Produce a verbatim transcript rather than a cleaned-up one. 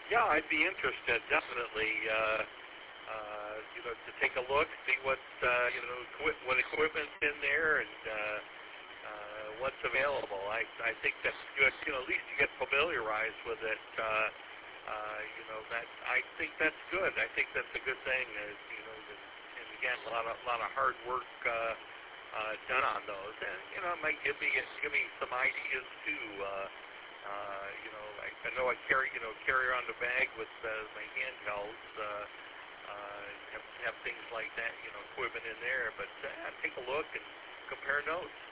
Yeah, I'd be interested, definitely. Uh, uh, you know, to take a look, see what uh, you know, equi- what equipment's in there, and uh, uh, what's available. I I think that's good. You know, at least you get familiarized with it. Uh, uh, you know, that I think that's good. I think that's a good thing. Uh, you know, and, and again, a lot of a lot of hard work uh, uh, done on those, and you know, it might give me give me some ideas too. Uh, uh, you know, I, I know I carry you know carry around a bag with uh, my handhelds. Uh, uh, have, have things like that, you know, equipment in there, but uh, take a look and compare notes.